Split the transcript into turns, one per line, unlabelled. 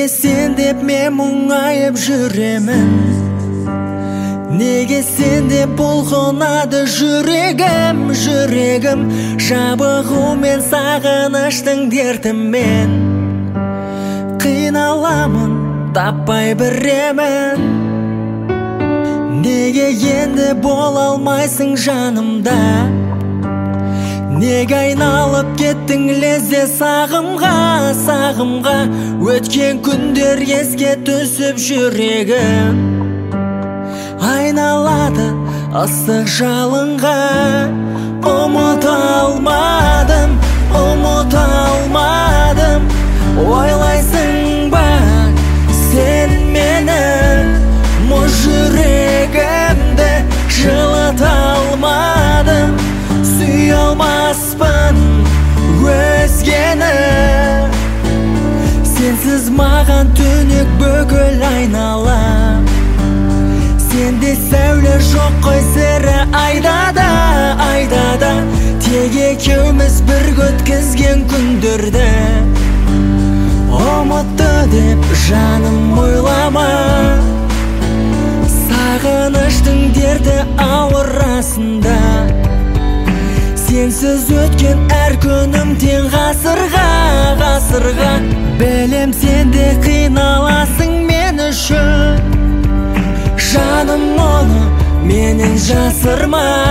Неге сен деп мен мұңайып жүремін, неге сен деп бұлқынады жүрегім, жүрегім жабығумен сағыныштың дертімен қиналамын, таппай біремін. Неге енді бола алмайсың жанымда, неге айналып кеттің лезде сағымға, сағымға. Өткен күндер еске түсіп жүрегім айналады ыстық жалынға. Ұмыта алмадым, ұмыта алмадым. Ойлайсың ба сен мені, мұз жүрегімді жылыта алмадым. Сүй алмаспын өзгені, сенсіз маған түнек бүкіл айнала. Сенде сәуле жоқ қой сірә айдада, айдада. Тек екеуміз бірге өткізген күндерді ұмытты деп жаным ойлама. Сағыныштың дерті ауыр расында, сенсіз өткен әр күнім тең ғасырға, ғасырға. Білем сенде қиналасың мен үшін, жаным оны менен жасырма.